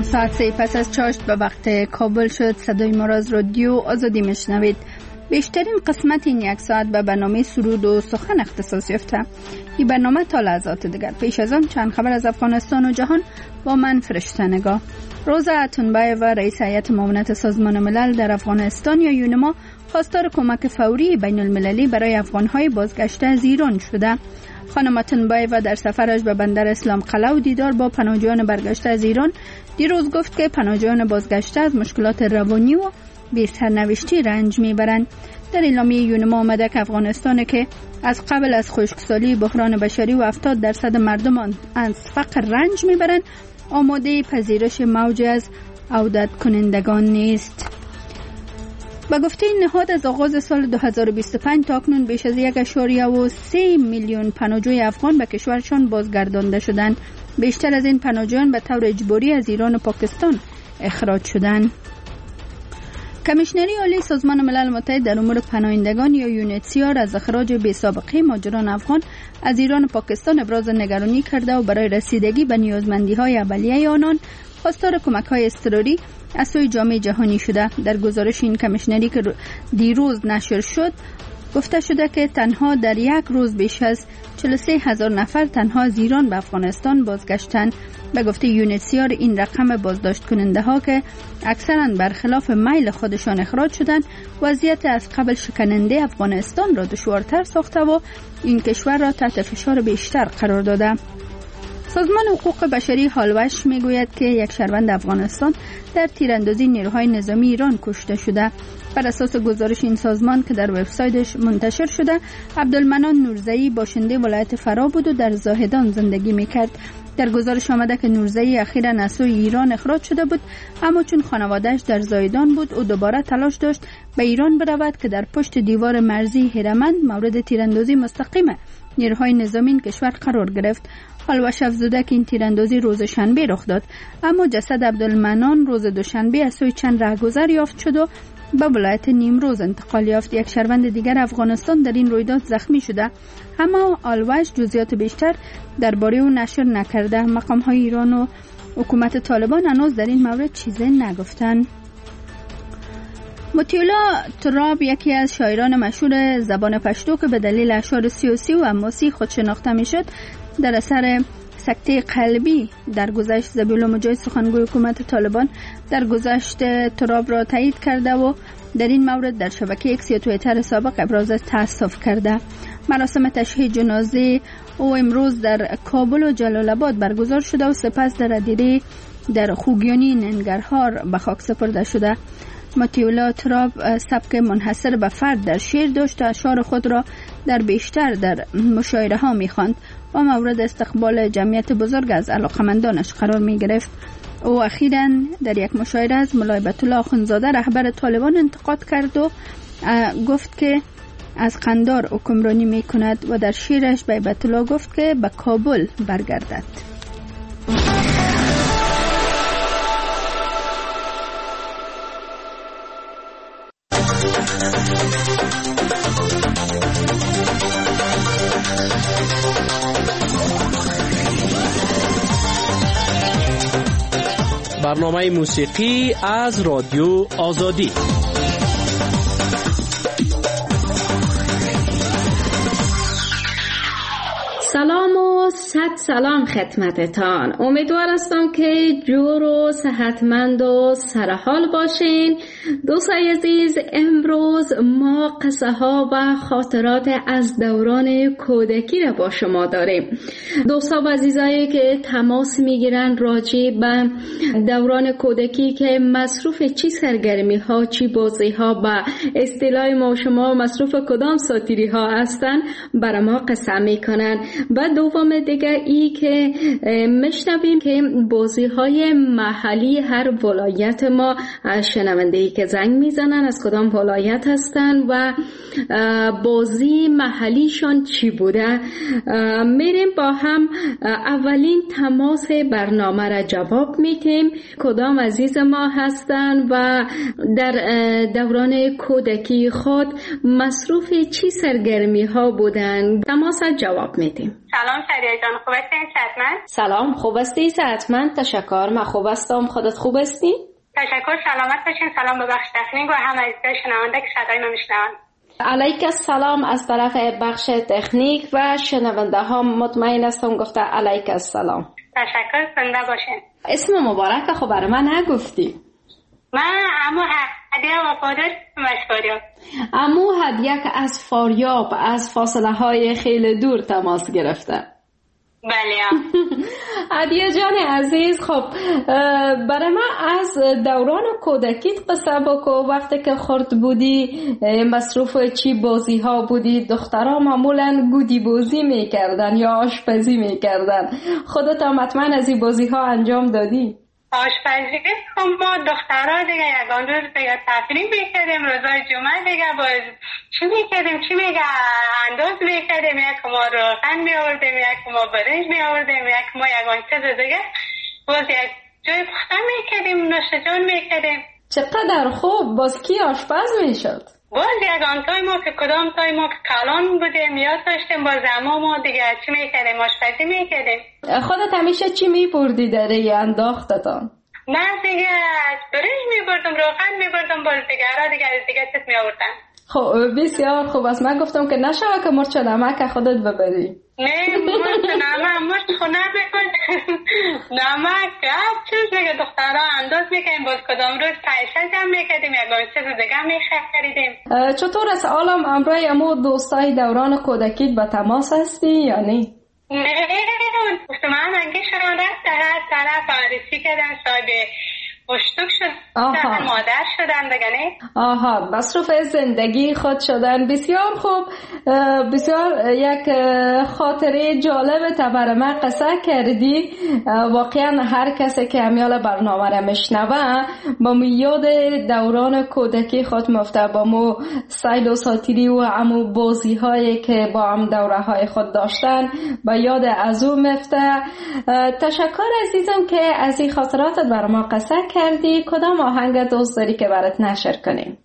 ساعت 3 پس از چاشت به وقت کابل شد. صدای ما را از رادیو آزادی میشنوید. بیشترین قسمت این یک ساعت به برنامه سرود و سخن اختصاص یافته. این برنامه تا لحظات دیگر. پیش از آن چند خبر از افغانستان و جهان با من فرشته نگاه. روزا اتونبایو و رئیس هیئت معاونت سازمان ملل در افغانستان یا یونما خواستار کمک فوری بین المللی برای افغانهای بازگشته از ایران شده. خانم اتونبایو در سفرش به بندر اسلام قلعه و دیدار با پناهجویان برگشته از ایران دیروز گفت که پناهجویان بازگشته از مشکلات روانی و بی سرنوشتی رنج میبرند. در اعلامیه یونما آمده که افغانستان که از قبل از خشکسالی، بحران بشری و 70% مردم از فقر رنج میبرند، آماده پذیرش موج از عودت کنندگان نیست. با گفته این نهاد از آغاز سال 2025 تا اکنون بیش از 1.3 میلیون پناهجوی افغان به کشورشان بازگردانده شدند. بیشتر از این پناهجویان به طور اجباری از ایران و پاکستان اخراج شدند. کمیشنری عالی سازمان ملل متحد در امور پناهندگان یا یونیتسیار از اخراج بی سابقه مهاجران افغان از ایران و پاکستان ابراز نگرانی کرده و برای رسیدگی به نیازمندی‌های اولیه آنان خواستار کمک‌های اضطراری از سوی جامعه جهانی شده. در گزارش این کمیشنری که دیروز نشر شد گفته شده که تنها در یک روز بیش از 43,000 نفر تنها از ایران به افغانستان بازگشتند. به گفته یونیتسیار این رقم بازداشت کننده ها که اکثرا برخلاف میل خودشان اخراج شدند وضعیت از قبل شکننده افغانستان را دشوارتر ساخته و این کشور را تحت فشار بیشتر قرار داده. سازمان حقوق بشری هالوش میگوید که یک شهروند افغانستان در تیراندازی نیروهای نظامی ایران کشته شده. بر اساس گزارش این سازمان که در وبسایتش منتشر شده، عبدالمنان نورزئی باشنده ولایت فرا بود و در زاهدان زندگی میکرد. در گزارش آمده که نورزئی اخیراً از سوی ایران اخراج شده بود، اما چون خانواده‌اش در زاهدان بود او دوباره تلاش داشت به ایران برود که در پشت دیوار مرزی هرمند مورد تیراندازی مستقیم نیروهای نظامی این کشور قرار گرفت. هالوش افزوده که این تیراندازی روز شنبه رخ داد، اما جسد عبدالمنان روز دوشنبه از سوی چند رهگذر یافت شد و به ولایت نیمروز انتقال یافت. یک شهروند دیگر افغانستان در این رویداد زخمی شده، اما هالوش جزئیات بیشتر درباره او نشر نکرده. مقام‌های ایران و حکومت طالبان هنوز در این مورد چیزی نگفتند. مطیع تراب یکی از شاعران مشهور زبان پشتو که به دلیل اشعار سیاسی و حماسی خود شناخته میشد، در اثر سکته قلبی در گذشت ذبیح مجاهد سخنگوی حکومت طالبان در گذشت تراب را تایید کرده و در این مورد در شبکه ایکس یا توییتر سابق ابراز تأسف کرده. مراسم تشییع جنازه او امروز در کابل و جلال آباد برگزار شده و سپس در ادیره در خوگیانی ننگرهار به خاک سپرده شده. مطیع تراب سبک منحصر به فرد در شعر داشت و اشعار خود را در بیشتر در مشاعره ها می‌خواند و مورد استقبال جمعیت بزرگ از علاقمندانش قرار می گرفت. او اخیراً در یک مشاعره از مولای بیت الله اخندزاده رهبر طالبان انتقاد کرد و گفت که از قندار حکمرانی می کند و در شعرش به بیت الله گفت که به کابل برگردد. برنامه موسیقی از رادیو آزادی. سلام و صد سلام خدمتتان. امیدوار هستم که جور و صحتمند و سرحال باشین. دوستای عزیز، امروز ما قصه ها و خاطرات از دوران کودکی را با شما داریم. دوستا و عزیزایی که تماس میگیرن راجع به دوران کودکی که مصروف چی سرگرمی ها، چی بازی ها، با اصطلاح ما شما مصروف کدام ساتیری ها هستن، برای ما قصه میکنن. و دوم دیگه ای که میشنویم که بازی های محلی هر ولایت ما از شنونده‌ای که زنگ میزنن از کدام ولایت هستن و بازی محلیشان چی بوده، میریم با هم اولین تماس برنامه را جواب میتیم کدام عزیز ما هستن و در دوران کودکی خود مصروف چی سرگرمی ها بودن. تماس جواب میتیم. سلام هدیه جان، خوب هستین صحتمند؟ سلام، خوب هستی؟ صحتمند، تشکر. من خوب هستم، خودت خوب هستی؟ تشکر، سلامت باشین. سلام به بخش تکنیک و هم عزیزای شنونده که صدای ما میشنون. علیک السلام از طرف بخش تکنیک و شنونده ها مطمئن هستم گفته علیک السلام. تشکر، زنده باشین. اسم مبارک خب برای من نگفتی. من عمو هدیه وفادار مشکاریاب. عمو هدیه که از فاریاب از فاصله های خیلی دور تماس گرفته. بله. هدیه جان عزیز، خب برای من از دوران کودکیت قصه بکو. وقتی که خرد بودی مصروف چی بازی ها بودی؟ دخترها معمولا گودی بازی میکردن یا آشپزی میکردن، خودت هم حتما از این بازی ها انجام دادی؟ آشپزی خب ما دخترها دیگه یگان روز دیگه تفریح میکردیم، روزای جمعه دیگه باز چی میکردیم، انداز میکردیم، یک ما روغن میآوردیم، یک ما برنج میآوردیم، یک ما یگان چیز دیگه باز یک جای پختن میکردیم، نوش جان میکردیم. چقدر خوب. باز کی آشپز میشد؟ باز یگان تای ما که کدام تای ما که کلان بودیم یاد داشتیم، باز اما ما دیگه چی میکردیم؟ آشپزی میکردیم. خودت همیشه چی میبردی در انداختتان؟ من دیگه برنج میبردم، روغن میبردم، باز دیگه را دیگه چیز میآوردن. خب بسیار خوب است. من گفتم که نشوه که مرچ نمک خودت ببری. نه مرچ خونه بکن نمک هر چیز دیگه دخترها انداز میکنیم، باز کدام روز پیشه جمع میکردیم، یک چیز دیگه میخریدیم. چطور است عالم امروی امو دوستای دوران کودکیت به تماس هستی یا نه؟ نه من انگه شدن رفت هر طرف آرسی کردن، صاحب بشتوک شدن، مادر شدن دیگه نه؟ آها، مصروف زندگی خود شدن. بسیار خوب. بسیار یک خاطره جالب تبر من قصه کردی. واقعا هر کسی که همیال برنامه را میشنوه با یاد دوران کودکی خود مفته، با مو سیل و ساتیری و امو بازی هایی که با هم دوره های خود داشتن با یاد از او مفته. تشکر عزیزم که از این خاطراتت برای ما قصه کردی. کدام آهنگ دوست داری که برات نشر کنیم؟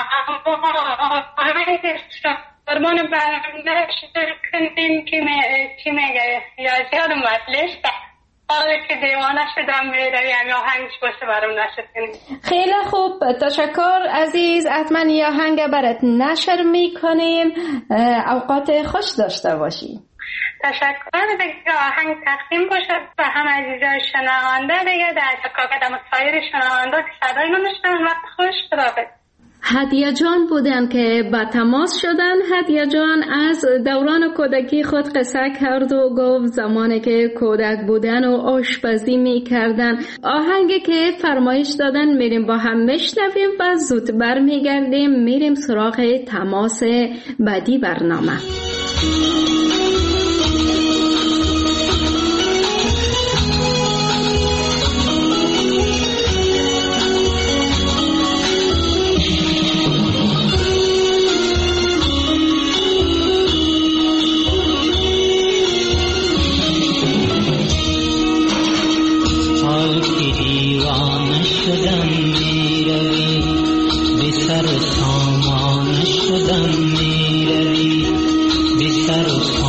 فرمان برام نشر کنیم که چی میگه یا زیاد مطلش حالا که دیوانه شدم میروی همی آهنگش باشه برام نشر کنیم. خیلی خوب، تشکر عزیز. حتما یه آهنگ برات نشر میکنیم. اوقات خوش داشته باشی. تشکر. دیگه آهنگ تقدیم باشد و هم عزیزای شنونده دیگه در تکاکدم سایر شنونده که صدای ما نشنن. وقت خوش خداحافظ. هدیه جان بودن که با تماس شدن. هدیه جان از دوران کودکی خود قصه کرد و گفت زمانی که کودک بودن و آشپزی می کردن. آهنگی که فرمایش دادن میریم با هم میشنویم و زود برمیگردیم میریم سراغ تماس بعدی برنامه. سر و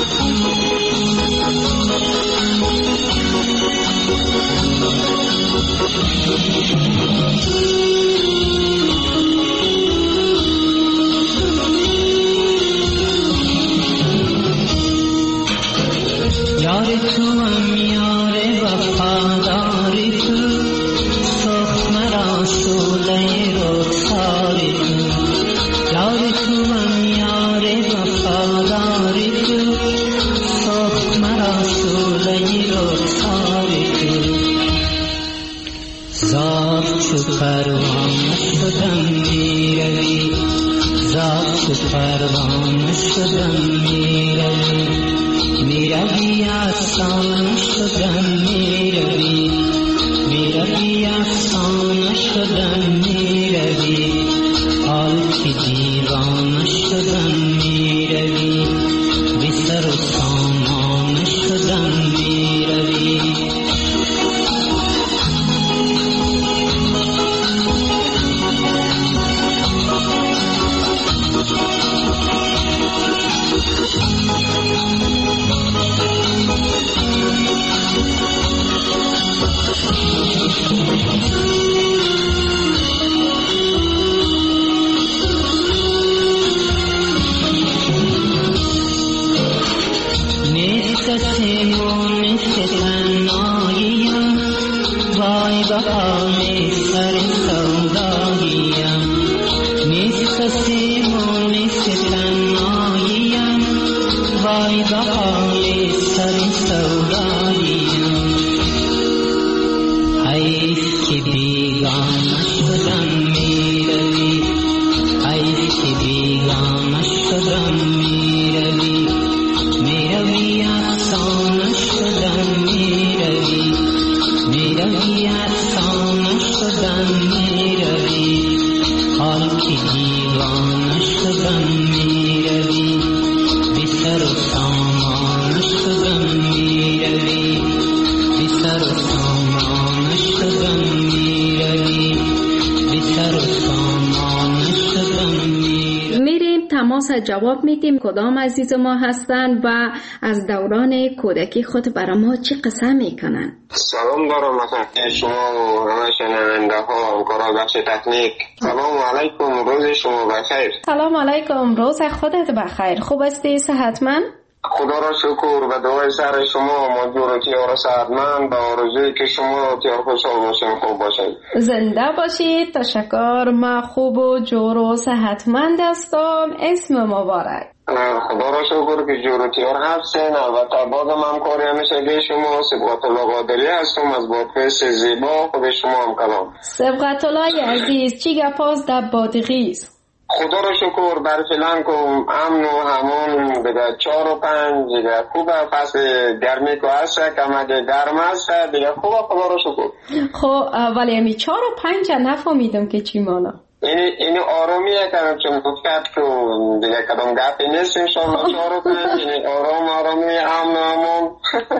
جواب میدیم کدام عزیز ما هستند و از دوران کودکی خود برای ما چی قصه میکنن. سلام دارم مثلا شما و همه شنونده ها همکاران بخش تکنیک. سلام علیکم، روز شما بخیر. سلام علیکم، روز خودت بخیر. خوب هستی؟ صحتمند؟ خدا را شکر و دعای سر شما ما جور و تیار صحتمند و آرزوی که شما تیار خوشحال باشین، خوب باشین. زنده باشید. تشکر. ما خوب و جور و صحتمند هستم. اسم مبارک. خدا را شکر که جور و تیار هستین. البته بازم همکاری همیشه به شما. صبغت الله قادری هستم از بادغیس زیبا. خود شما هم کلام. صبغت الله عزیز، چی گپاست در بادغیس؟ خدا رو شکر بر فلان کم امن و همون دیگه 4 و 5 دیگه خوبه. فصل گرمی که هست کمک گرم هست دیگه خوبه. خدا رو شکر. خب ولی همی 4 و 5 نفهمیدم که چی مانا. این آرامیه کردم چون گفت که دیگه کدام گپی نیست انشاءالله. 4 و 5 این آرامی امن.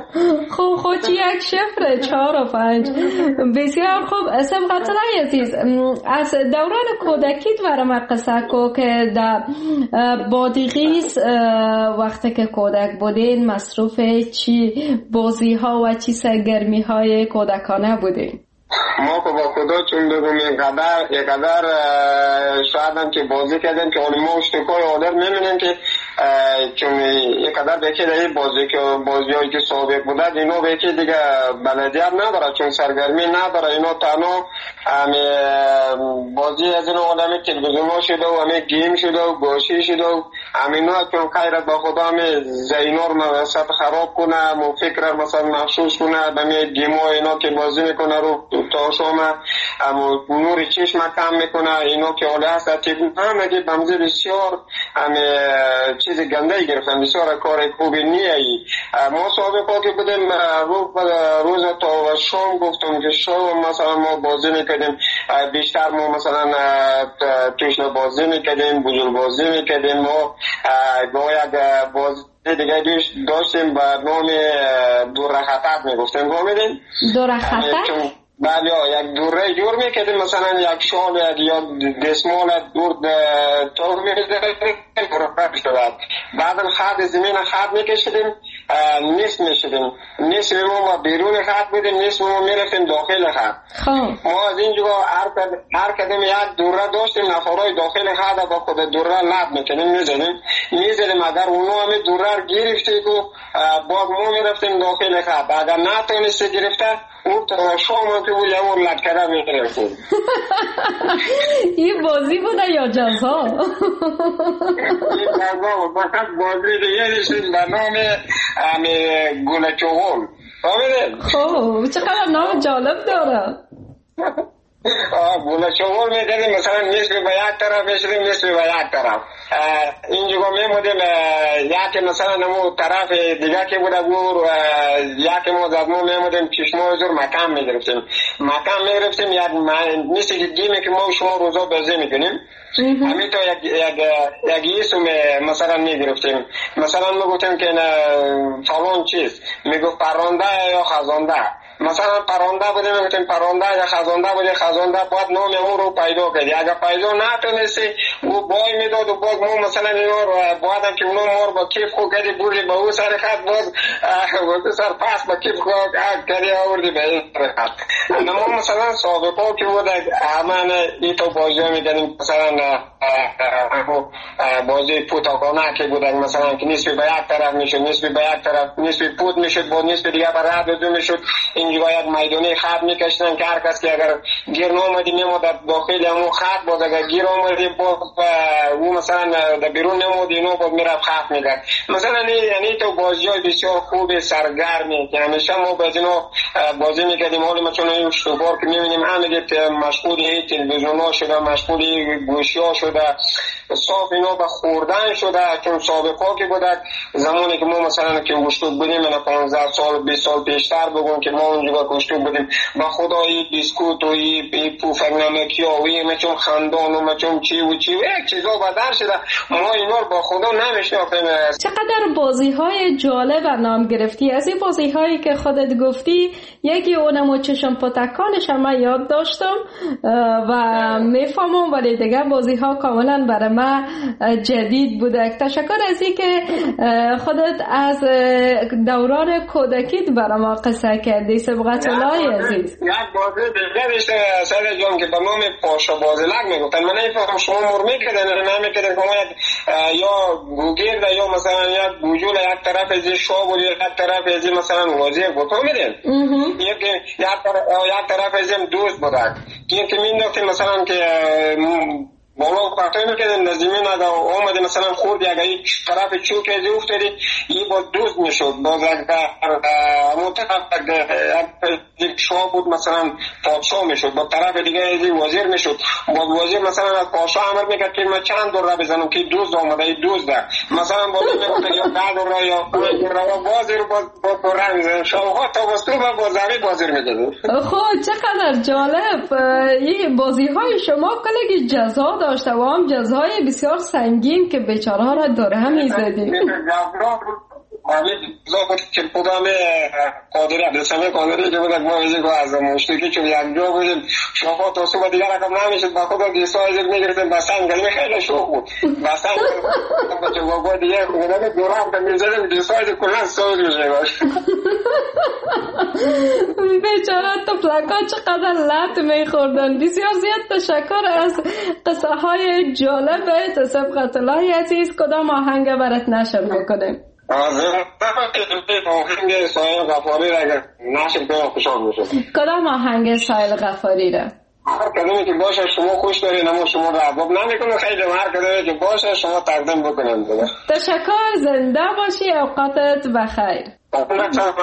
خب چی یک شفره 4 و 5. بسیار خوب. صبغت الله عزیز، از دوران کودکیت برام قصه کو که در بادغیس وقتی که کودک بودین مصروف چی بازی ها و چی سرگرمی های کودکانه بودین؟ ما که با خدا چون دوم یکقدر شاید هم که بازی کردیم که ما اشتکای آدر نمینیم که چون یکقدر بکی در بازی هایی که سابق بوده اینا بکی دیگه بلدیت نداره چون سرگرمی نداره. اینا تنها بازی از این آدمی تلویزیون ها شده و همه گیم شده و گوشی شده و همینا چون خیرت با خدا همه زینا رو موسط خراب کنه و فکر مثلا محسوس کنه همه گیم ها اینا که بازی میکنه رو تا شما نور چشم کم میکنه. اینو که حالا هست همه که بمزه بسیار چیز گنده گرفتن، بسیار کار خوبی نیایی. ما سابقا که بودیم روز تا شام گفتم که شام مثلا ما بازی میکردیم بیشتر ما مثلا توش بازی میکردیم بزرگ بازی میکردیم. ما باید بازی دیگه داشتیم به نام دو رخطت میگفتیم. فهمیدین؟ دو رخطت؟ بله یک دوره جور میکردیم، مثلا یک شال یا دسمال دور تو میداریم شد. بعدم خط زمین خط میکشیدیم، نیست میشدیم، نیست ما بیرون خط بودیم، نیست ما میرفتیم داخل خط. ما از اینجا هر کدوم یک دوره داشتیم، نفرای داخل خط با خود دوره لب میکنیم میزدیم اگر اونو همه دوره رو گرفته که باز ما میرفتیم داخل خط. اگر نتونسته گرفته اون تا شام که بود یه مور لکره میگرفتیم. این بازی بوده یا جزا؟ این جزا بود، فقط بازی دیگه داشتیم به نام گل چغل. فهمیدین؟ خب چقدر نام جالب داره. گل چغل میدادیم، مثلا نصف به یک طرف میشدیم، نصف به یک طرف. اینجا میمودیم یک مثلا نمو طرف دیگه که بوده گور یک ما زدمو میمودیم چشمای زور مکم میگرفتیم یک نیستی که دیمی که ما شما روزا بازی میکنیم همین تا یک اسم مثلا میگرفتیم، مثلا میگفتیم که فلان چیز میگفت پرنده یا خزانده، مثلا پرنده بوده میگفتیم پرنده یا خزانده باید نام امون رو پیدا کردی. اگر پیدا نتونستی او بای میداد و باز ما مثلا اینا رو باید که اونو مار با کیف خود کردی بردی به او سر خط باز سر پس با کیف خود کردی آوردی به این سر خط. ما مثلا سابقا که بود همه ایتو بازی میدنیم، مثلا بازی پوتاکانه که بود مثلا که نصفی به یک طرف میشد، نصفی به یک طرف، نصفی پوت میشد با نصفی دیگه بر رد دو میشد. اینجا یک میدانی خط میکشتن که هر کس که اگر گیر نامدی میمود داخل همون خط باز، اگر گیر آمدی باز او مثلا در بیرون نمود اینو باز میرفت خط میکرد. مثلا یعنی تو بازی های بسیار خوب سرگرمی که همیشه ما باید اینو بازی میکردیم. حالی ما چون این شبار که میبینیم همه مشغول تلویزیون ها شده، مشغول گوشی ها شده، صاف اینا به خوردن شده. چون سابقا که بوده زمانی که ما مثلا که گوشتوب بودیم، من 15 سال 20 سال پیشتر بگم که ما اونجا گوشتوب بودیم، با خدایی بیسکوت و این پوفک نمکی و این چون خندان و چون چی و چی و یک چیزا بدر شده، ما اینا رو با خدا نمیشناختیم. چقدر بازی های جالب نام گرفتی. از این بازی هایی که خودت گفتی یکی اونمو چشم پتکانش هم یاد داشتم و میفهمم، ولی دیگه بازی ها کاملا برای من جدید بوده. تشکر از این که خودت از دوران کودکیت برای ما قصه کردی. سبقت الله عزیز. یک بازی دیگه داشته سید جان که به نام پاشا بازلک میگفتن. من نمیفهمم شما مر میکردن نمیکردن که یا گوگیر یا مثلا یک گوجول یک طرف از شاه بود، یک طرف از مثلا وزیر بود. فهمیدین؟ یک طرف از دوست بود. که مینداختیم مثلا که بالا قطعه میکردن نظیمین اگر آمده مثلا خورد اگر یک طرف چوک ازی افتادی این با دوست میشد، باز اگر همون طرف یک شاه بود مثلا پادشاه میشد، با طرف دیگه ازی وزیر میشد، باز وزیر مثلا از پادشاه امر میکرد که من چند دور را بزنم که دوست آمده این دوست ده مثلا بالا میگفت یا 10 دور را یا 5 دور را و بازی رو با رنگ میزنم شاوها تا بستو و بازاری بازیر میدهد. خب چقدر جالب. این بازی های شما کلگی جزا داشته و هم جزای بسیار سنگین که بیچاره ها را داره هم میزدیم. که خودم قادری عبدالسلام قادری که بود ما ویزی که از مشتکی چون یک جا بودیم شما تا صبح دیگر رقم نمیشد با خود دیسای زیر میگرفتیم بسنگ گلیم خیلی شوق بود بسنگ با جوابا دیگه خودم دورم به میزدیم دیسای زیر کنن سوز میشه باش. بیچاره تو پلاکا چقدر لط میخوردن. بسیار زیاد تشکر از قصه های جالب. سبقت الله عزیز کدام آهنگ برات نشر بکنیم؟ آهنگ سایل غفاری را اگر نشر کنم خوشحال میشم. کدام آهنگ سایل غفاری را؟ هر کدومی که باشه شما خوش دارین اما شما را عباب نمیکنم خیلی هر کدومی که باشه شما تقدیم بکنم. تشکر. زنده باشی. اوقاتت بخیر.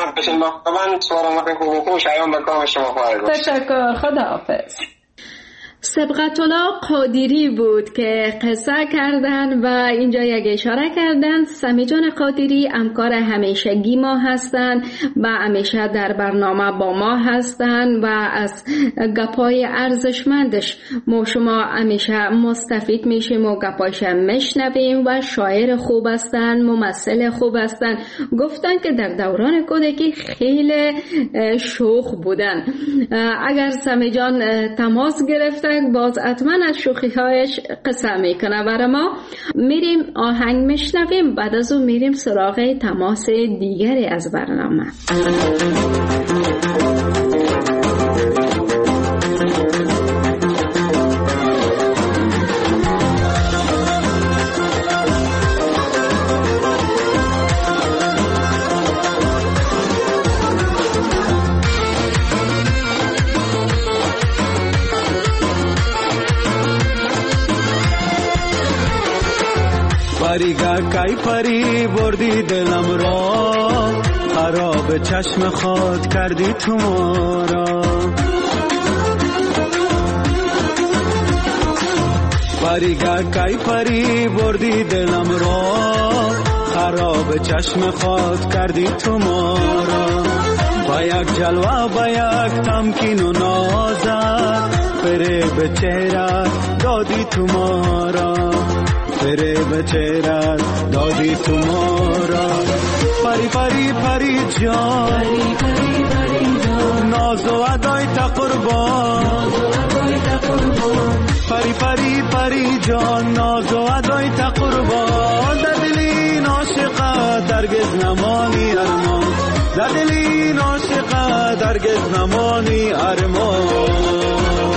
من سوارم خوب شایان بکنم شما خواهی. تشکر. خدا حافظ. سبقت الله قادری بود که قصه کردن و اینجا یک اشاره کردن. سمی جان قادری همکار همیشگی ما هستند و همیشه در برنامه با ما هستند و از گپای ارزشمندش ما شما همیشه مستفید میشیم و گپاش میشنویم و شاعر خوب هستند، ممثل خوب هستند. گفتن که در دوران کودکی خیلی شوخ بودن. اگر سمی جان تماس گرفته باز حتما از شوخی‌هایش قصه میکنه برای ما. میریم آهنگ میشنویم، بعد از اون میریم سراغ تماس دیگری از برنامه. پریگا کای پری بردی دلم را، خراب چشم خود کردی تو ما را. پریگا کای پری بردی دلم را، خراب چشم خود کردی تو ما را. با یک جلوه با یک تمکین و نازت، فریب چهره دادی تو ما را، فریب چهره دادی تو ما را. پری پری پری جان، ناز و ادای تا قربان. پری پری پری جان، ناز و ادای تا قربان. در دلی عاشقه درگز نمانی ارمان، در دلی عاشقه درگز نمانی ارمان.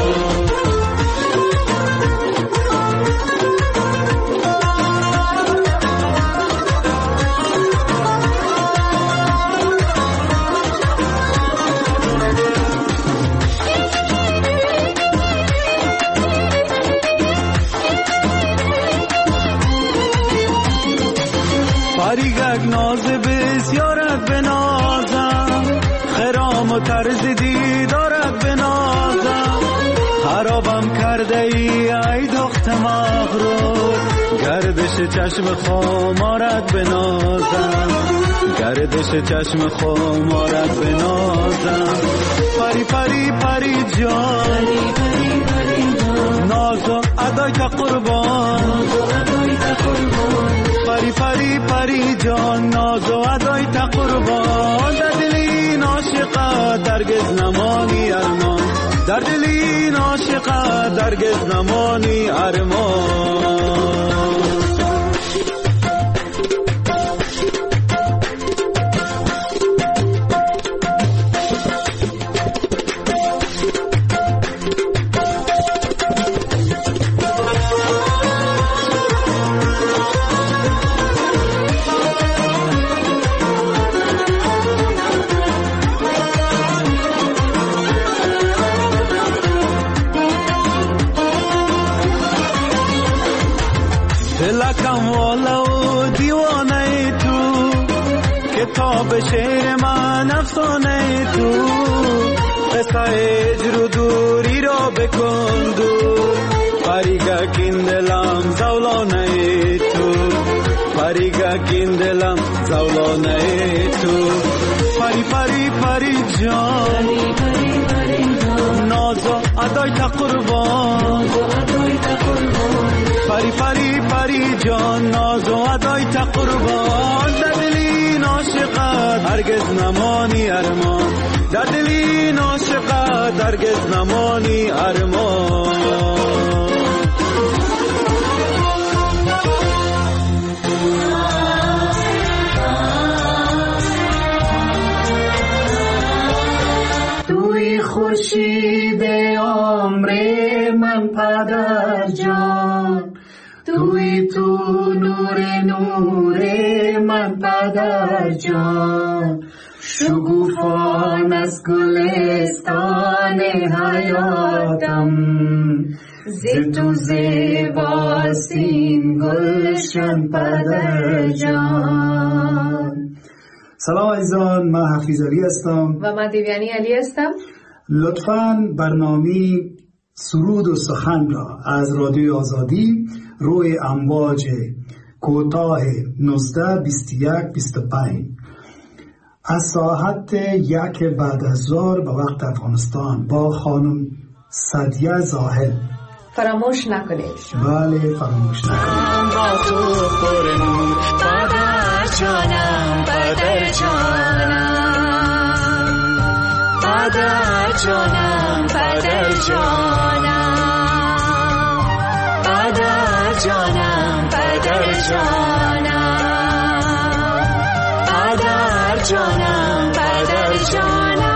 پریگک ناز بسیارت بنازم، خرام و طرز دیدارت بنازم. خرابم کرده ای دخت مغرور، گردش چشم خمارت بنازم، گردش چشم خمارت بنازم. پری پری پری جان، ناز و ادای تا قربان. پری پری پری جان، ناز و ادای تا قربان. در دلی عاشقه درگز نمانی ارمان، در دلی عاشقه درگز نمانی ارمان. دلکم والا و دیوانه تو، کتاب شعر من افسانه تو. قصه هجر و دوری را بکن دور، پریگکین دلم زولانه تو، پریگکین دلم زولانه تو. پری پری پری جان، ناز و ادای تا قربان. پری پری پری جان، ناز و ادای تا قربان. در دلی عاشقه هرگز نمانی ارمان، در دلی عاشقه هرگز نمانی ارمان. توی خورشید عمر من پدر جان، توی تو نور من پدر جان. شگوفان از گلستان حیاتم، ز تو زیباستین گلشن پدر جان. سلام عزیزان، من حفیظ علی هستم و من دیویانی علی هستم. لطفاً برنامه سرود و سخن را از رادیو آزادی روی امواج کوتاه 19 21 25 از ساعت 1 بعد از ظهر به وقت افغانستان با خانم سعدیه زاهد فراموش نکنید. بله فراموش نکنید. با تو پرنور پدر جانم، پدر جانم، پدر جانم، پدر جانم، پدر جانم، پدر جانم، پدر جانم، پدر جانم.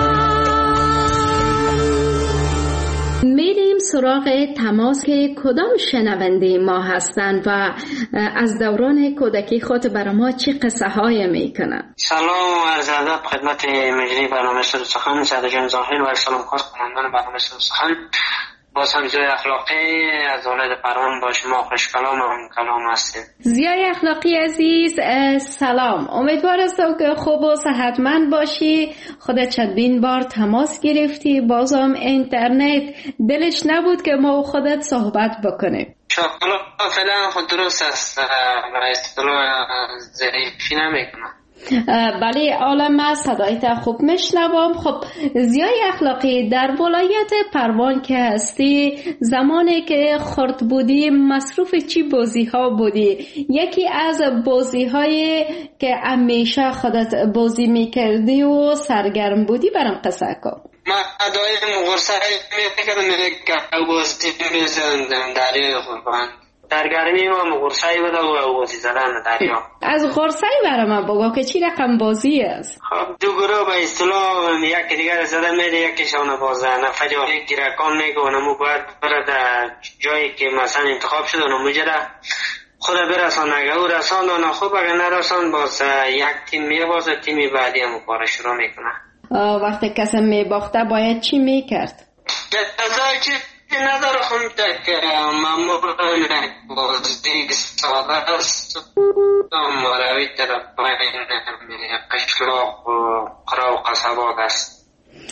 میریم سراغ تماس که کدام شنونده ما هستند و از دوران کودکی خود برای ما چه قصه های میکنن. سلام عرض ادب خدمت مجری برنامه سرود سخن سعد جان زاهد و سلام خاص کنندگان برنامه سرود سخن. باز هم زیای اخلاقی از ولایت پروان با شما خوش کلام و کلام هستیم. زیای اخلاقی عزیز سلام، امیدوار هستم که خوب و صحتمند باشی. خودت چندین بار تماس گرفتی، بازم اینترنت دلش نبود که ما و خودت صحبت بکنیم. شاکلا فعلا خود درست است و اصطلاح ضعیفی نمیکنم. بله عالم صدایت خوب میشنوم. خب زیای اخلاقی در ولایت پروان که هستی، زمانی که خرد بودی مصروف چی بازی ها بودی؟ یکی از بازی های که همیشه خودت بازی میکردی و سرگرم بودی برام قصه کن. من دایم غرصه میکردم که بازی میزندم دریای قربان. در گرمی ما غرصه‌ای بوده و بازی زدن دریا. از غرصه‌ای برای من بگو که چی رقم بازی است؟ خب دو گروه به اصطلاح یکی دیگر زده میده، یکیشون بازه نفر واحد گیرکان میگه و نمو باید بره در جایی که مثلا انتخاب شده نمو جده خود برسان. اگه او رسان و نخوب اگه نرسان باز یک تیم میبازه، تیمی بعدی هم کار شروع میکنه. وقتی کسی میباخته باید چی میکرد؟ جزایی چی نداره خونده که ممنون بازدید ساده است مروی طرف باین قشلاق و قرا و قصبات است.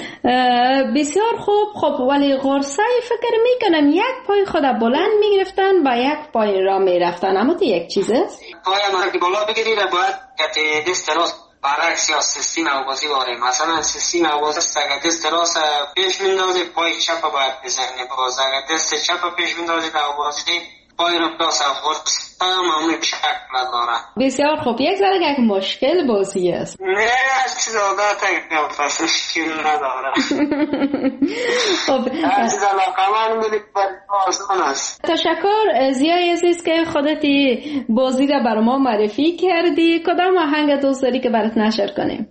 بسیار خوب. خب ولی غرصه فکر میکنم یک پای خود بلند میگرفتن با یک پای را میرفتن، اما تو یک چیز است پای ما که بالا بگیرید باید که دست راست برعکس یا سیستم آوازی واره. مثلا سیستم آوازی است اگر دست راست پیش میندازی پای چپ باید بزنی، باز اگر دست چپ پیش میندازی آوازی پای رو پلاس غرصه معمولی شکل داره. بسیار خوب. یک ذره یک مشکل بازی است. نه از چیزاده تا پس مشکل نداره. خب از چیز علاقه من بودی برای آسان است. تشکر زیای عزیز که خودتی بازی را بر ما معرفی کردی. کدام آهنگ دوست داری که برات نشر کنیم؟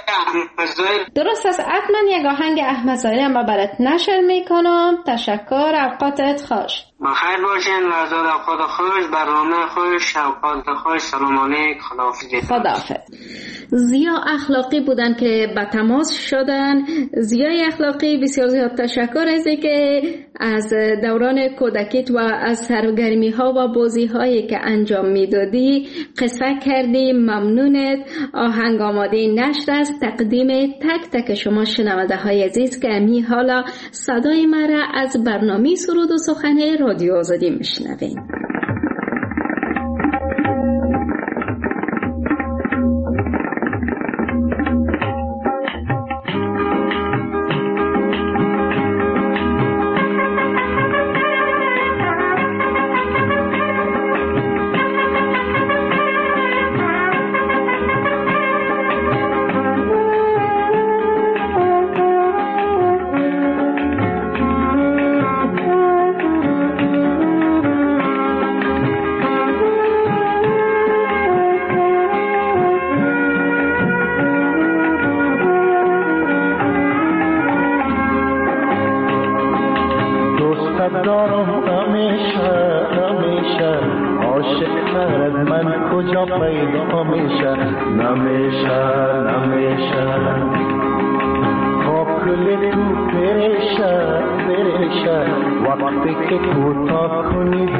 درست است، حتما یک آهنگ احمد ظاهری ما برات نشر میکنم. تشکر، اوقاتت خوش. بخیر باشین و زاد اوقات خوش، برنامه خوش، اوقات خوش. سلام علیک، خداحافظ. خداحافظ. زیا اخلاقی بودن که به تماس شدن. زیای اخلاقی بسیار زیاد تشکر از اینکه از دوران کودکیت و از سرگرمی ها و بازی هایی که انجام میدادی قصه کردی. ممنونت. آهنگ آماده نشر است تقدیم تک تک شما شنونده های عزیز که امی حالا صدای مرا از برنامه سرود و سخن رادیو آزادی میشنوین.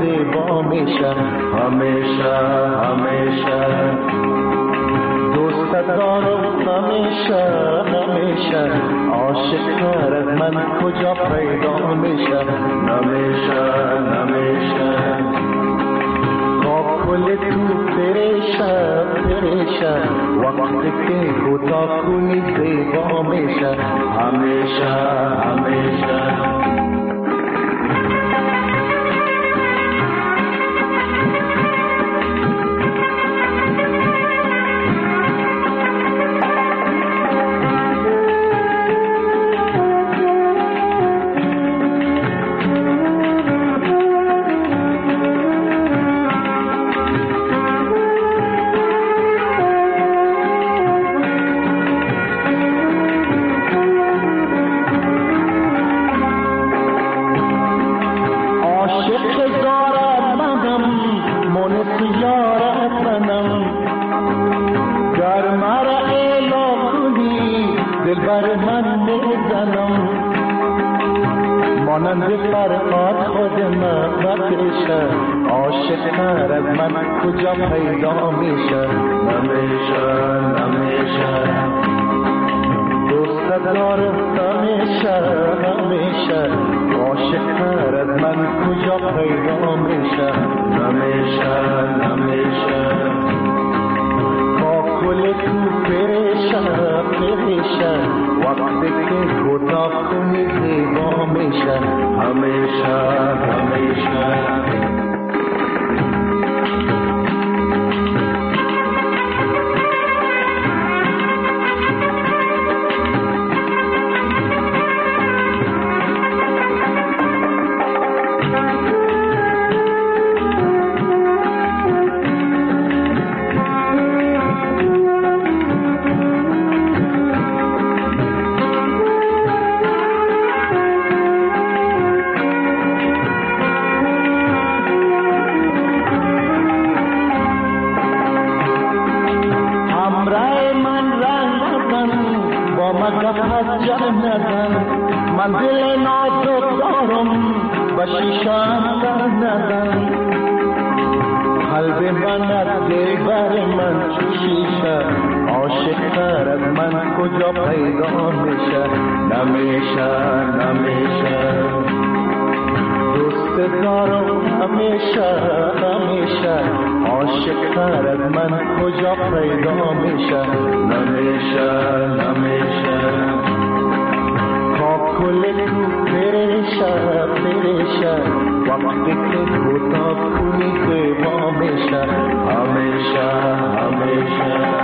हमेशा हमेशा दोस्त دوست دارم همیشه همیشه، عاشق تر از من کجا پیدا میشه؟ نمیشه نمیشه کل تو پریشه پریشه، وقتی که کوتاه کنی زیبا میشه همیشه همیشه. مانند فرقات خود نبیشه، عاشق تر از من کجا پیدا میشه؟ نمیشه نمیشه دوست دارم همیشه همیشه، عاشق تر از من کجا پیدا میشه؟ نمیشه نمیشه کل تو پریشه پریشه، وقتی که کوتاه کنی زیبا میشه همیشه همیشه. من دل نازک دارم و شیشم در ندن، قلب من از دلبر من شیشه، عاشق تر از من کجا پیدا میشه؟ نمیشه نمیشه دوست دارم همیشه همیشه، عاشق تر از من کجا پیدا میشه؟ نمیشه نمیشه کل تو پریشه پریشه، وقتی که کوتاه کنی زیبا میشه همیشه همیشه.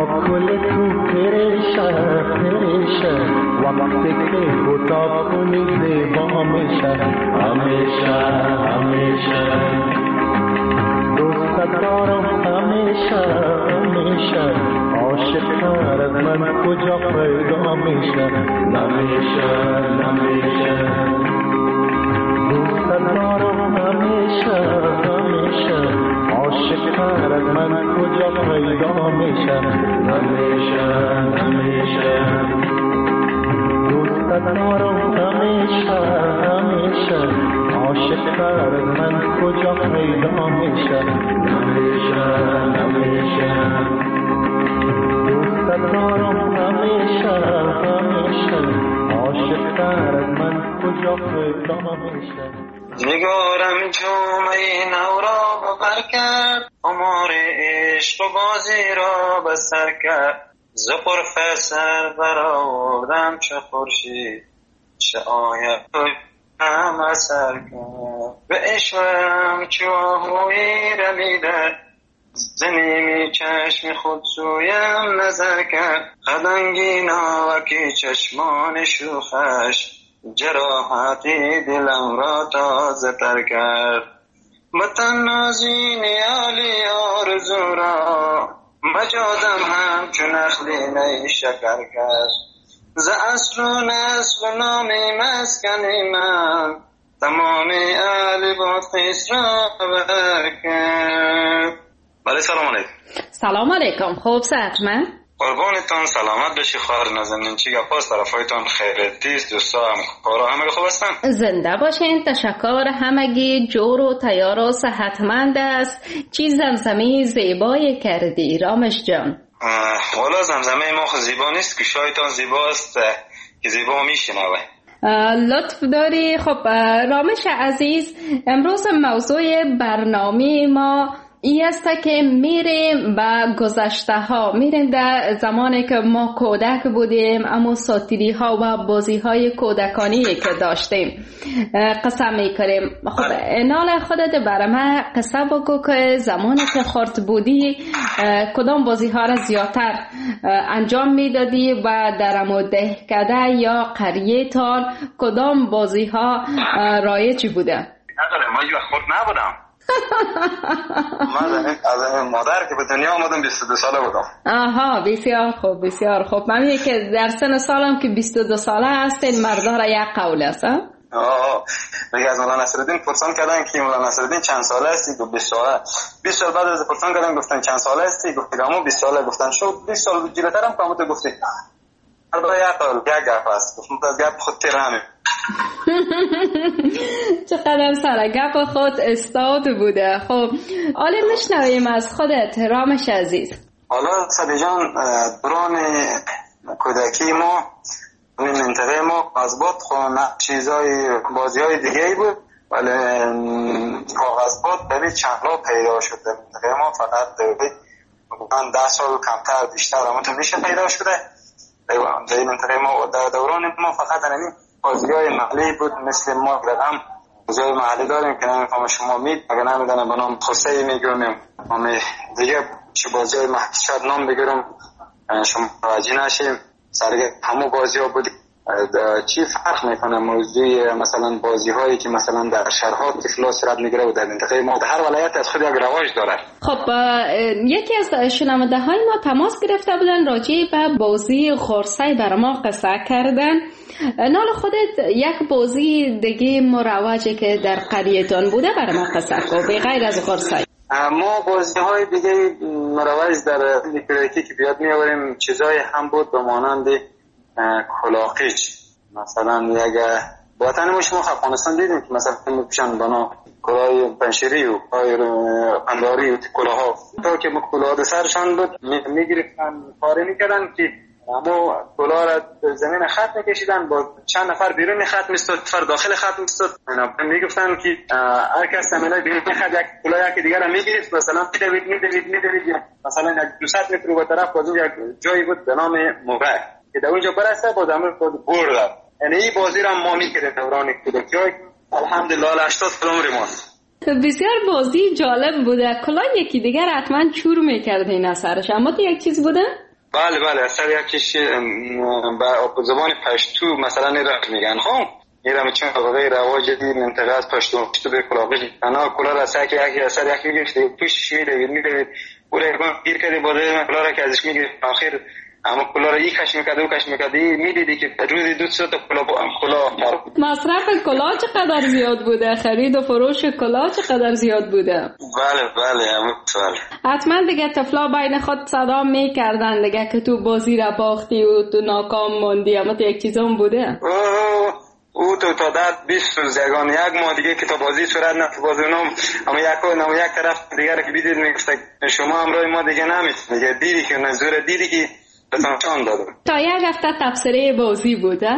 گل تو پرشه پرشه وقتی که خطاب کنی زیبا میشه همیشه همیشه دوست دارم همیشه همیشه عاشق از من کجا پیدا میشه نمیشه نمیشه دوست دارم همیشه همیشه عاشق از من کجا پیدا میشه نمیشه نمیشه دوست دارم همیشه همیشه عاشق از من کجا پیدا میشه نمیشه نمیشه دوست دارم همیشه همیشه عاشق از من کجا پیدا میشه نگارم جمعه نو را ببر کرد امار عشق و بازی را بسر کرد ز قرف سر برآوردم چه خورشید چه آید هم اثر کرد به عشقم چو آهویی رمیده ز نیمی چشم خود سویم نظر کرد خدنگی ناوکی چشمان شوخش جراحتی دلم را تازه تر کرد به تنازی نیالی آرزو را مجادم هم چون نخلی شکر کرد ز اصل و نسل و نامی مسکنی من تمام اهل بادخیس را بر کرد. بله سلام علیکم. سلام علیکم. خوب صحتمند؟ قربانتان سلامت بشی خواهر نازنین. چی گپاست؟ طرفایتان خیرتیست؟ دوستا همکارا همه خوب هستن؟ زنده باشین. تشکر. همگی جور و تیار و صحتمند است. چی زمزمه زیبایی کردی رامش جان؟ والا زمزمه ما خود زیبا نیست که شایتان زیباست که زیبا میشنوه. لطف داری. خب رامش عزیز، امروز موضوع برنامه ما این است که میریم به گذشته ها، میریم در زمانی که ما کودک بودیم، اما ساتیری ها و بازی های کودکانی که داشتیم قصه میکنیم. خب انال خودت برای من قصه بگو که زمانی که خرد بودی کدام بازی ها را زیادتر انجام میدادی و در دهکده یا قریه تان کدام بازی ها رایج بوده؟ نداره، ما یه خرد نبودم. من از مادر که به دنیا آمدم 22 ساله بودم. آها، بسیار خوب بسیار خوب. من میگم که در سن سالم که 22 ساله هستین مردا را یک قول است. میگه از مولانا نصرالدین پرسان کردن که مولانا نصرالدین چند ساله هستی؟ گفت 20 ساله. 20 سال بعد از پرسان کردن گفتن چند ساله هستی؟ گفت همون 20 ساله. گفتن شد 20 سال جلوترم کامت گفتی. هر برای یک قول یک گپ است. گفتم از گپ خود تیرامه. چقدر سر گپ خود استاد بوده. خب حالا میشنویم از خودت رامش عزیز. حالا صدی جان، دوران کودکی ما این منطقه ما قصبات خونه چیزای بازی های دیگه بود، ولی کاغذبات بلی چند را پیدا شده. منطقه ما فقط من 10 سال کمتر بیشتر همونطور میشه پیدا شده. در منطقه ما در دوران ما فقط همین بازی های محلی بود. مثل ما هم بازی های محلی داریم که نمیفهم شما مید اگر نمیدنم به نام خسته میگرونیم دیگه چه بازی های محلی شاید نام بگیرم شما راجی نشیم. سرگه همه بازی ها بودیم. چی فرق میکنه موضوع مثلا بازی هایی که مثلا در شهرها طفلا صورت میگیره و در منطقه ما هر ولایت از خود یک رواج داره. خب یکی از شنونده های ما تماس گرفته بودن راجع به بازی خرسه برای ما قصه کردن. نال خودت یک بازی دیگه مروجه که در قریه‌تان بوده برای ما قصه کن به غیر از خرسه. ما بازی های دیگه مروج در لیکریکی که بیاد میآوریم چیزای هم بود به مانند کلاقیچ. مثلا یک وطن ما شما افغانستان دیدیم که مثلا میپوشن بنا کلاه پنشیری و قنداری و کلاها تا که کلاه سرشان بود میگرفتن پاره میکردن که اما کلاه را زمین خط میکشیدن با چند نفر بیرون خط میستاد نفر داخل خط میستاد. میگفتن که هر کس زمینای بیرون خط یک کلاه یکی دیگر را میگرفت مثلا میدوید مثلا یک 200 متر به طرف بازو یک جایی بود به نام موقع که در اونجا برسته با دمر خود برد. یعنی این بازی را ما میکردیم دوران کودکی. الحمدلله 80 سال عمر ماست. بسیار بازی جالب بوده. کلا یکی دیگر حتما چور میکرد این اثرش. اما تو یک چیز بوده؟ بله اصلا یکیش به زبان پشتو مثلا رفت میگن خب میرم چون واقعی رواج دی منطقه از پشتو به کلاقی انا کلا را ساکی یکی اثر یکی میگه پوش میده پورا گیر کردی بوده کلا را که ازش میگه آخر اما کلا را یک کش میکرد و کش میکرد میدیدی که روزی 200 تا کلا مصرف کلا چقدر زیاد بوده؟ خرید و فروش کلا چقدر زیاد بوده؟ بله حتما دیگه طفلا بین خود صدا میکردن دیگه که تو بازی را باختی و تو ناکام موندی، اما تو یک چیزام بوده؟ او تو تا در 20 روز یگان یک ماه دیگه که تا بازی صورت نفت بازی اما یک طرف دیگر که بیدید میگفت شما همراه ما دیگه نمیتون دیگه دیدی که نزور دیدی که بتانشان دادم. تا یک هفته تبصره بازی بوده؟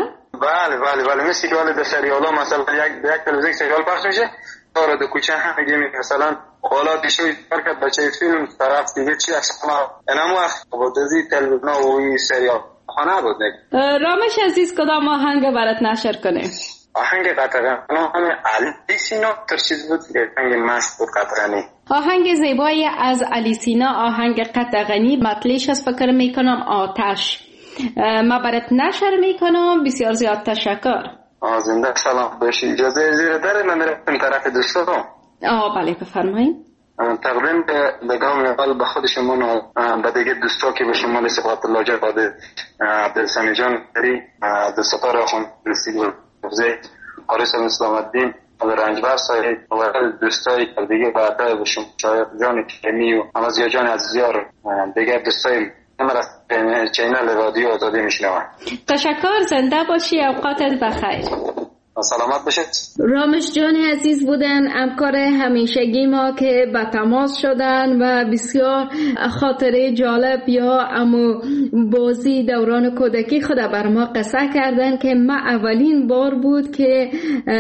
بله مثل که ولی در سریال ها مثلا یک تلویزیون سریال پخش میشه داره دو کوچه هم میگه مثلا حالا دیشوی برکت بچه فیلم طرف دیگه چی اصلا اینم وقت بودازی تلویزیون ها و این سریال خانه بود نگه. رامش عزیز کدام آهنگ برات نشر کنه؟ آهنگ قطعه همه علی سینا تر چیز بود آهنگ مست بود قطعه. آهنگ زیبایی از علی سینا، آهنگ قطعه مطلعش از فکر میکنم آتش. ما برات نشر میکنم. بسیار زیاد تشکر. زنده سلام باشی. اجازه زیر داره من میرم طرف دوستان. بله بفرمایید. تقدیم به گام اول به خود شما و دیگه دوستا که به شما صفات الله جواد عبدالسمی جان داری دوستار آخوند رسید حفظه حارس اسلام الدین و رنجبر صاحب و دوستای دیگه بعدا به شما شایق جان کمی و همازیا جان عزیزیار دیگه دوستای من از چینل رادیو آزادی میشنوم. تشکر. زنده باشی. اوقاتت بخیر. سلامت باشید. رامش جان عزیز بودن، همکار همیشگی ما که به تماس شدن و بسیار خاطره جالب یا امو بازی دوران کودکی خود بر ما قصه کردن که ما اولین بار بود که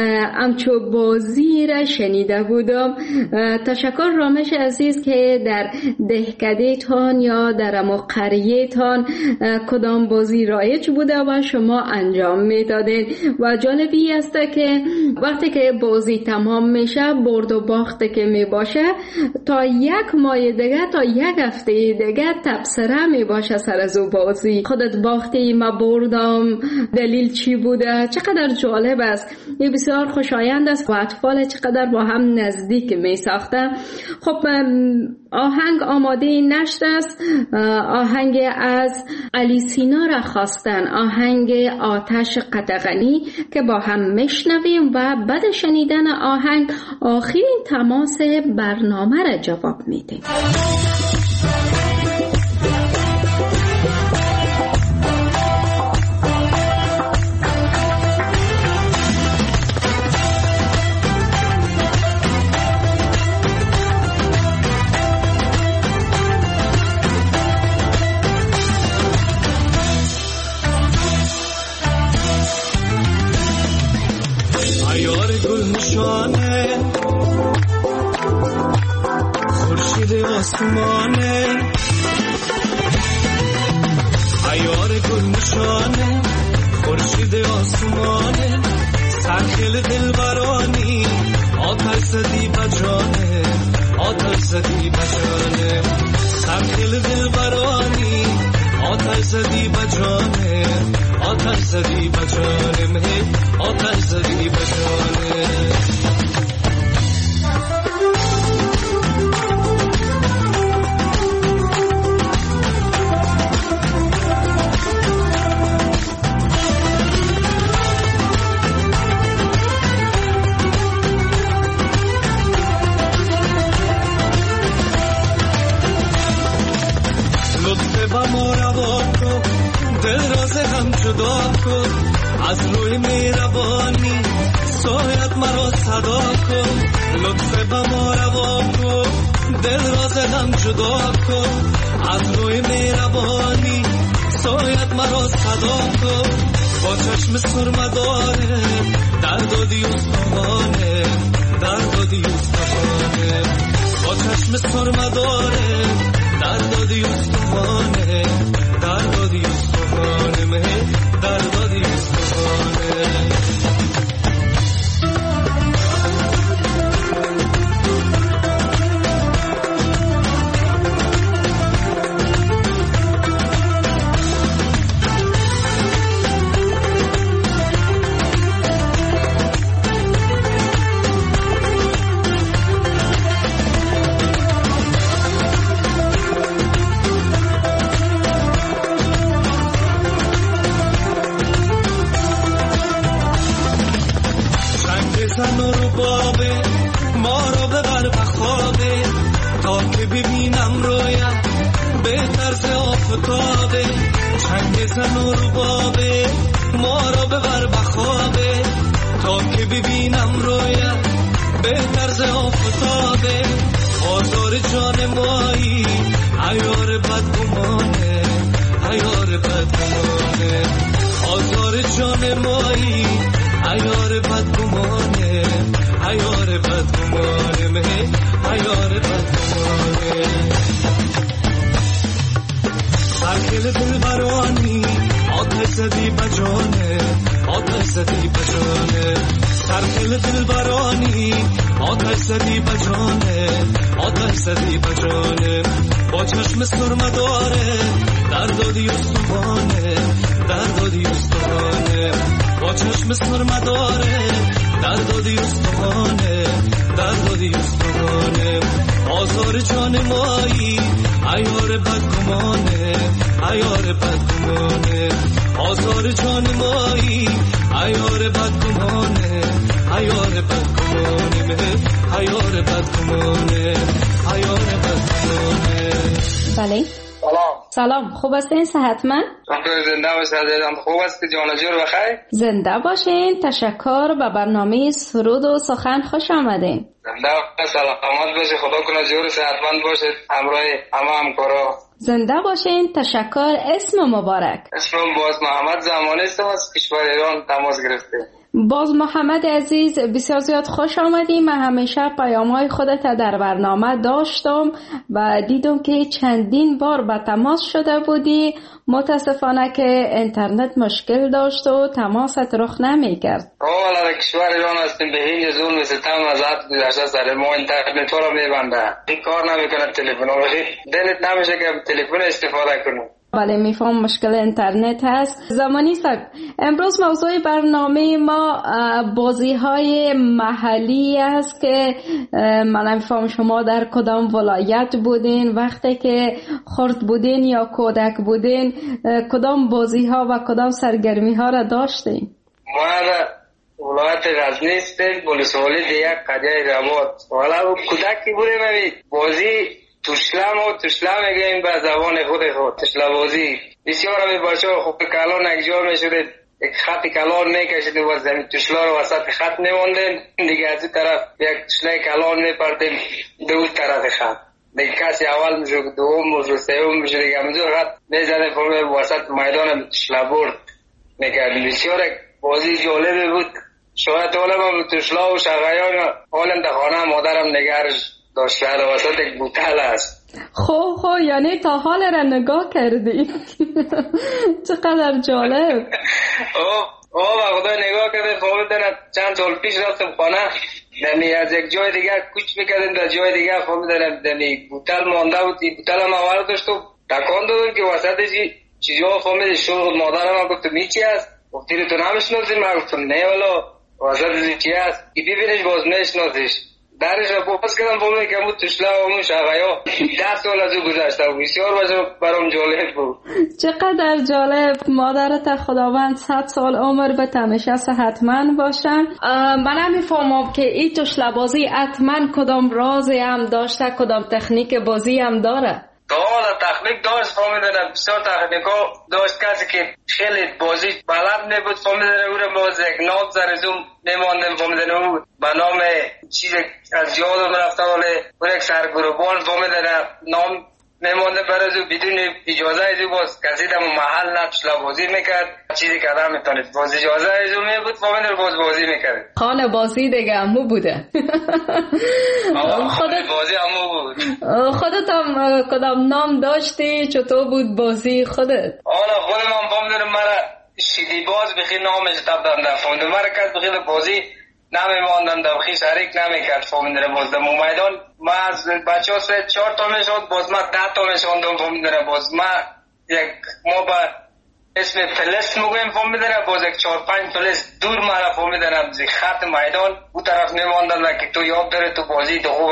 همچو بازی را شنیده بودم. تشکر رامش عزیز که در دهکده تان یا در امو قریه تان کدام بازی رایج بوده و شما انجام میدادین و جالبی است که وقتی که بازی تمام میشه برد و باخته که میباشه تا یک ماه دیگه تا یک هفته دیگه تبصره میباشه سر از او بازی. خودت باختی ما بردم دلیل چی بوده. چقدر جالب است. این بسیار خوشایند است و اطفال چقدر با هم نزدیک میساخته. خب آهنگ آماده نشده است. آهنگ از علی سینا را خواستن، آهنگ آتش قطغنی که با هم میشنویم و بعد شنیدن آهنگ آخرین تماس برنامه را جواب میدیم. خورشید آسمانه عیار گل نشانه خورشید آسمانه سرخیل دلبرانی آتش زدی بجانه آتش زدی بجانه سرخیل دلبرانی آتش زدی بجانه آتش زدی بجانه آتش زدی بجانه از روی مهربانی سایت مرا صدا کن لطف به ما روا کن دل راز هم جدا کن از روی مهربانی سایت مرا صدا کن با چشم سرمداره درد و دیوستانه درد و دیوستانه با چشم سرمداره درد و دیوستانه درد و دیوستانه درد و دیوستانه رو بابه ما رو ببر به خوابه تا که ببینم رویت به طرز آفتابه چنگ زن رو بابه ما رو ببر به خوابه تا که ببینم رویت به طرز آفتابه آزار جان مایی عیار بدگمانه عیار بدگمانه آزار جان مایی عیار بدگمانه عیار بدگمانه عیار بدگمانه سرکل دل برانی آتش زدی بجانه آتش زدی بجانه سرکل دل برانی آتش زدی بجانه آتش زدی بجانه با چشم سرمه داره دردادی استوانه دردادی استوانه با چشم سرمه داره دردادی استوانه دردادی استوانه آزار جان مایی عیار بدگمانه عیار بدگمانه آزار جان مایی عیار بدگمانه عیار بدگمانه عیار بدگمانه عیار بدگمانه. بله سلام خوب هستین صحتمند؟ زنده باشید. خوب است جان جور بخیر. زنده باشین. تشکر به برنامه سرود و سخن خوش آمدین. زنده سلامت باشید. خدا کنه جور صحتمند باشید همراه همه همکارا. زنده باشین. تشکر. اسم مبارک؟ اسمم باز محمد زمانی است از کشور ایران تماس گرفته. باز محمد عزیز بسیار زیاد خوش آمدی. من همیشه پیام‌های خودت در برنامه داشتم و دیدم که چندین بار به تماس شده بودی. متاسفانه که اینترنت مشکل داشت و تماست رخ نمی‌کرد. والا در کشور ایران هستیم به هیچ ظلم ستم از عهد گذشته سر ما اینترنت رو میبنده. این کار نمیکنه تلفن رو دلت نمیشه که تلفن استفاده کنی. بله میفهم مشکل اینترنت هست. زمانی صاحب امروز موضوع برنامه ما بازی های محلی است که من میفهم شما در کدام ولایت بودین وقتی که خرد بودین یا کودک بودین کدام بازی ها و کدام سرگرمی ها را داشتین؟ ما در ولایت غزنی هستیم بولسوالی دیگه قضیه رباط والا کودکی بودیم بازی تشلا میگیم به زبان خود تشلا بازی بسیار همی بچه خوب کلان اگجار میشده یک خط کلان میکشیدیم و زمین تشلا رو وسط خط میموندیم دیگه از این طرف یک تشلا کلان میپردیم دو طرف خط دیگه کسی اول میشه دوم میشه سوم میشه دیگه همینجور خط میزدیم فرم وسط میدان تشلا برد میکردیم بسیار بازی جالبی بود شاید طالبم تشلا و شغایان حالم در خانه مادرم نگرش داشته در وسط یک بوتل است. خب یعنی تا حال را نگاه کردی. چقدر جالب. خدا نگاه کرده فهمیدن چند سال پیش رفتم خانه دمی از یک جای دیگه کوچ میکردیم در جای دیگه فهمیدن دمی بوتل مانده بود بوتل هم اول داشت و تکان دادم که وسطش چیزها فهمید شروع مادرم هم گفتم این چی است؟ گفتی تو نمیشناسیم؟ من گفتم نه والا وسطش چی است؟ ای ببینش باز نشناسیش درش را باز کردم فهمیدم که همون تشلا و همون شغایا 10 سال از او گذشته و بسیار برام جالب بود. چقدر جالب. مادرت خداوند 100 سال عمر به همیشه صحتمند باشن. من نمیفهمم که این تشلا بازی حتما کدام رازی هم داشته کدام تکنیک بازی هم داره. حالا تکنیک داشت فهمیدن بسیار تکنیکا داشت کسی که خیلی بازی بلد نبود فهمیدن او را باز یک نام زرزوم نماندن فهمیدن او به نام چیز از یادم رفته ولی اون یک سرگروبان فهمیدن نام نمانده برای او بدون اجازه از او باز کسی در محل نتشلا بازی میکرد چیزی که آدم میتونید باز اجازه از او میبود فهمیدن باز بازی میکرد خانه بازی دیگه همو بوده. خودت بازی همو بود. خودت هم کدام نام داشتی؟ چطور بود بازی خودت؟ حالا خودم هم فهمیدن مرا شیدی باز بخی نامش تبدن فهمیدن مرا کس بخی بازی نمیماندن در بخی شریک نمیکرد فهمیدن باز در میدان ما از بچه ها 4 تا میشوند باز ما 10 تا میشوندم فهمیدن باز ما با اسم فلست میگویم فهمیدن باز یک 4-5 فلست دور مرا فهمیدن خط میدان او طرف میماندن که تو یاد داره تو بازی تو خوب است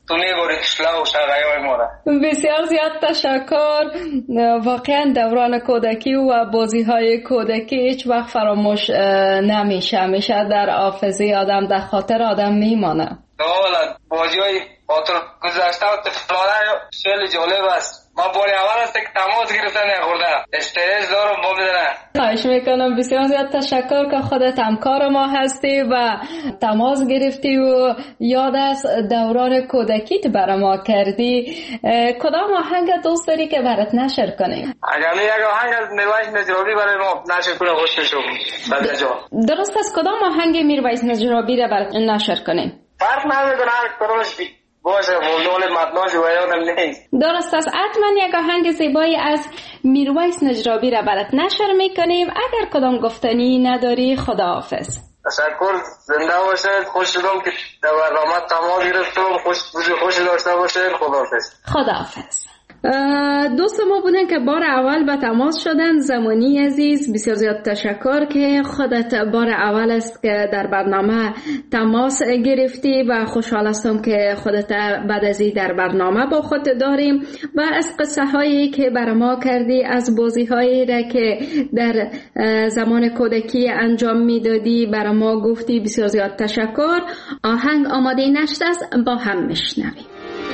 تو میبری تشلا و شغایای ما را. بسیار زیاد تشکر. واقعا دوران کودکی و بازی های کودکی هیچ وقت فراموش نمیشه، میشه در حافظه آدم، در خاطر آدم میمانه. والا بازی های خاطر گذشته و تفلانه خیلی جالب است. ما باری اول است که تماس گرفتن نخورده استرس دارم با میدنه. خواهش میکنم. بسیار زیاد تشکر که خودت همکار ما هستی و تماس گرفتی و یاد از دوران کودکیت برای ما کردی. کدام آهنگ دوست داری که برات نشر کنیم؟ اگر یک آهنگ از میرویس نجرابی برای ما نشر کنه خوش میشم. درست است. کدام آهنگ میرویس نجرابی را برات نشر کنیم؟ فرق نمیکنه کدامش باشه مولول متناش و یادم نیست. درست است. حتما یک آهنگ زیبایی از میرویس نجرابی را برات نشر میکنیم. اگر کدام گفتنی نداری خداحافظ. تشکر. زنده باشید. خوش شدم که در برنامه تماس گرفتم. خوش داشته باشید. خداحافظ. خداحافظ. دوست ما بودن که بار اول به تماس شدن. زمانی عزیز بسیار زیاد تشکر که خودت بار اول است که در برنامه تماس گرفتی و خوشحال هستم که خودت بعد از این در برنامه با خود داریم و از قصه هایی که بر ما کردی، از بازی هایی را که در زمان کودکی انجام میدادی بر ما گفتی. بسیار زیاد تشکر. آهنگ آماده نشده است، با هم میشنویم.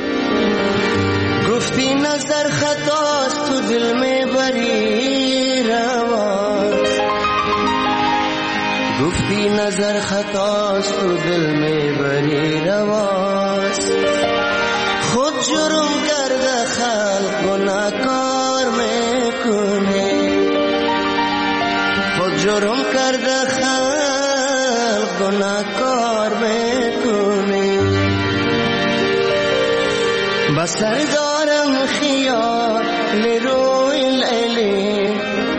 گفتی نظر خطاست تو دل میں بری رواست، گفتی نظر خطاست تو دل میں بری رواست، خود جرم کرده خلق گناهکار میکنه، خود جرم کرده خلق گناهکار میکنه، بسر دارم خیال روی لیلی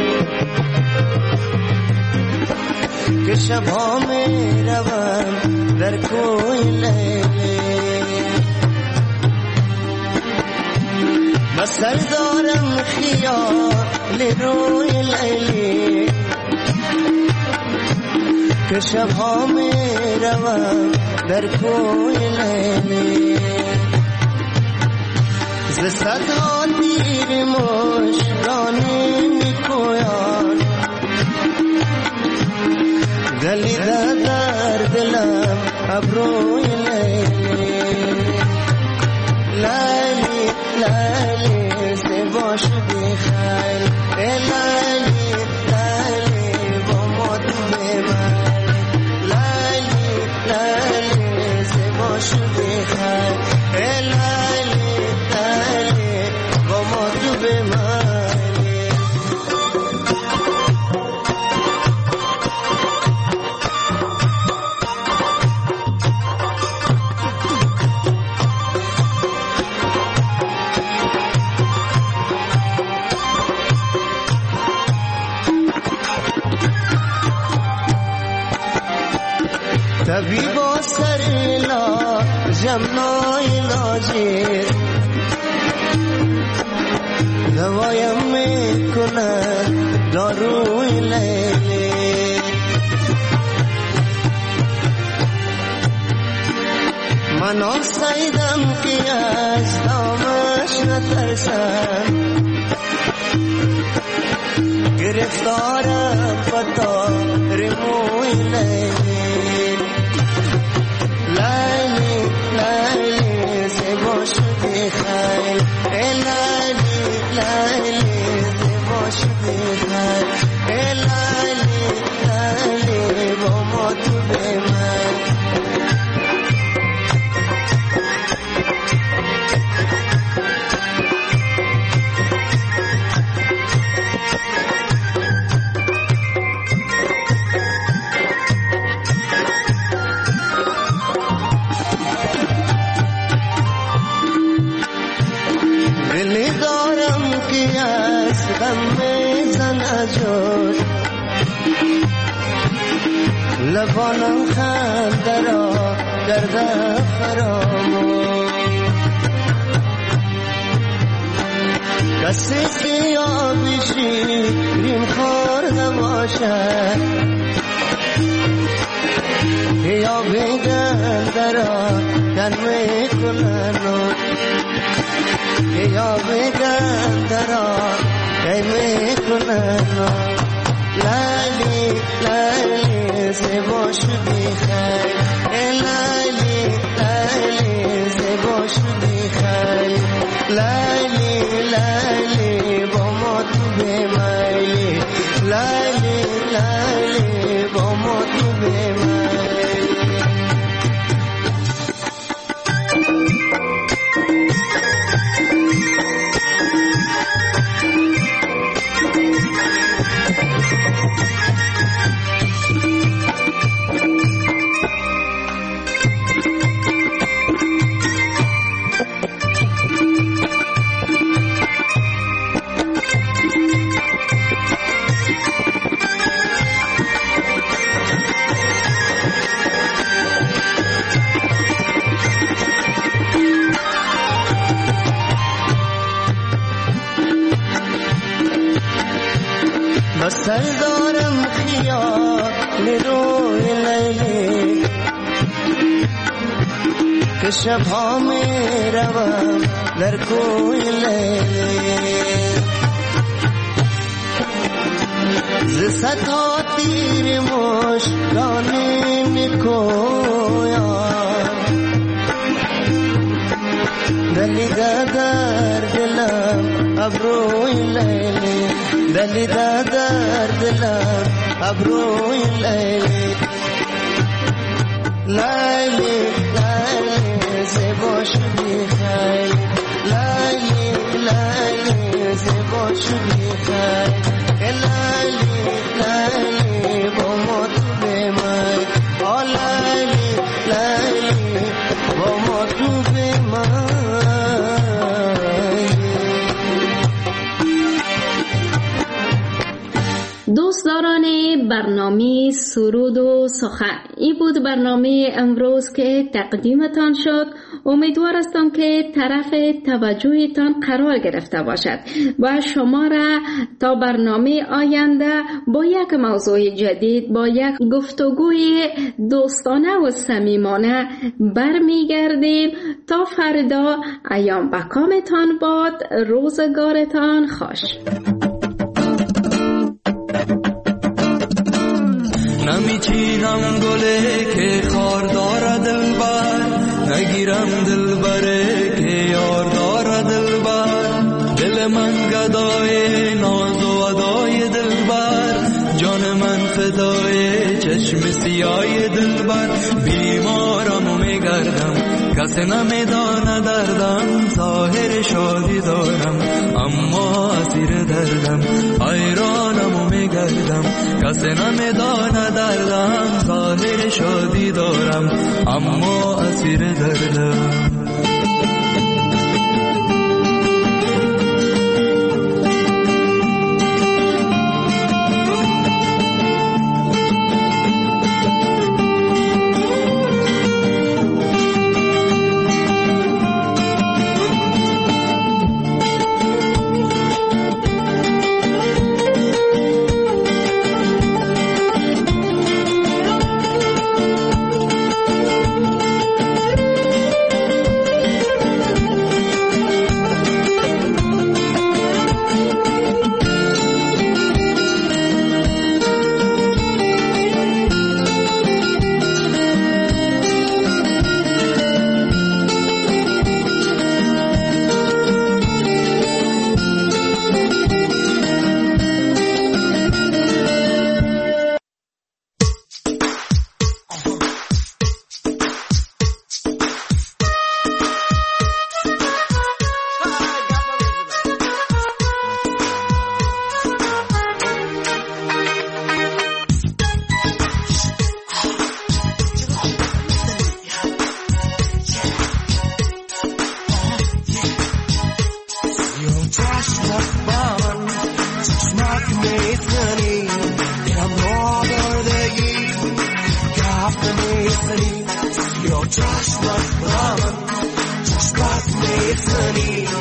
که شبها می روم در کوی لیلی، بسر دارم خیال روی لیلی که شبها می روم در کوی لیلی، ز صدها تیر مژگانی میپویان، گلیده در دلم ابروی لیلی، لیلی لیلی زیبا شدی خیل، لیلی لیلی با ما تو بمن، لیلی لیلی زیبا شدی خیل، لیلی با ما تو بمانی. طبیبا سر علاجم ناعلاجی، دوایم میکنه داروی لیلی، من آن سیدم که از دامش نترسم، گرفتارم پتا رموی لیلی، لیلی لیلی زیبا شدی خیل، لیلی لیلی زیبا شدی خیل، لیلی لیلی با ما تو بمن، دلی دارم که از غم میزن اجور، لبانم خنده را کرده فراموش، کسی که یابی شیرین خورده باشد، یا بگنده را کن میکنن یا بگن درا کی میکنن لالی لالی زیبا شدی خیل لالی لالی زیبا شدی خیل لالی لالی با ما تو بمیلی لالی لالی با ما تو بمیلی سر دارم خیال روی لیلی که شبها می روم در کوی لیلی ز صدها تیر مشکانی میکویم دلیده در دلم ابروی لیلی دلیده در دلم ابروی لیلی لیلی لیلی زیبا شدی خیل لیلی لیلی زیبا شدی خیل لیلی لیلی با ما تو بمای لیلی لیلی با ما تو بمای دوستداران برنامه سرود و سخن، این بود برنامه امروز که تقدیمتان شد. امیدوار هستم که طرف توجهتان قرار گرفته باشد و شما را تا برنامه آینده با یک موضوع جدید، با یک گفتگوی دوستانه و صمیمانه برمیگردیم. تا فردا ایام بکامتان باد، روزگارتان خوش. نمیچینم گله که خار داره دلبر، نگیرم دلبره که یار داره دلبر. دل من گدای ناز و ادای دلبر، جان من فدای چشم سیای دلبر. بیمارم و میگردم کسی نمیدانه دردم، ظاهر شادی دارم اما اسیر دردم. حیرانم و میگردم کسی نمیدانه دردم، ظاهر شادی دارم اما اسیر دردم. Just like ramen, just like me, honey.